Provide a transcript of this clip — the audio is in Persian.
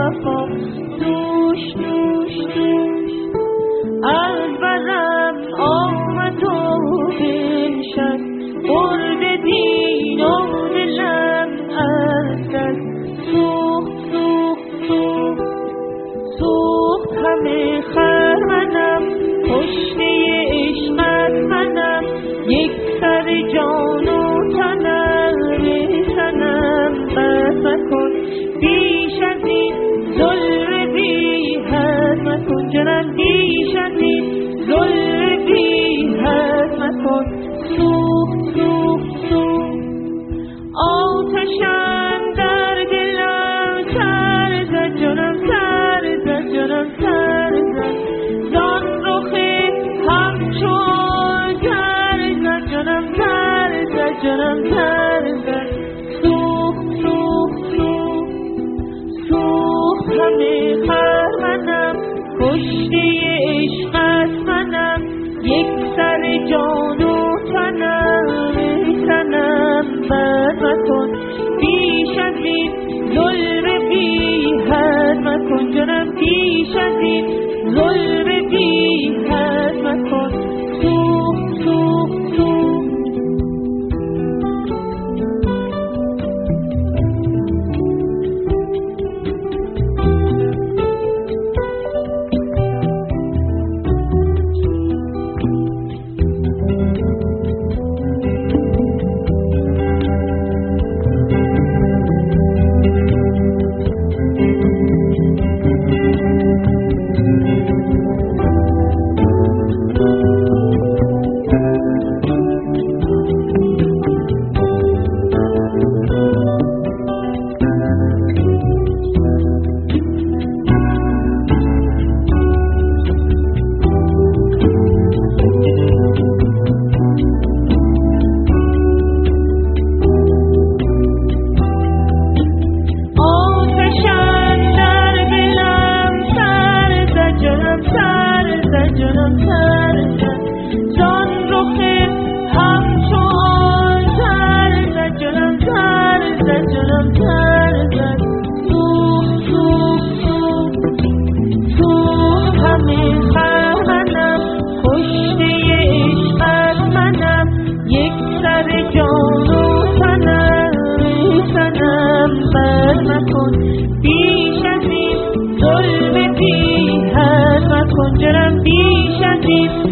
وفا دوش دوش دوش از برم آمد و بنشست برد دین و دلم از دست سوخت سوخت سوخت سوخت همه خرمنم کشته عشقت منم یک سر جان و تنم سنم بس مکن بیش از این ظلم بی حد مکن جانم بیش از این ظلم بی حد مکن سوخت سوخت سوخت آتشم در دلم سر زد جانم سر زد جانم سر زد زان رخ همچون تر زد جانم تر زد جانم تر زد سوخت سوخت سوخت سوخت همه خرمنم کشته عشقت منم یک سر جان و تنم بد مکن بیش از این ظلم بی حد مکن جانم بیش از این ظلم بی حد مکن سوخت سوخت سوخت جانم بیش از این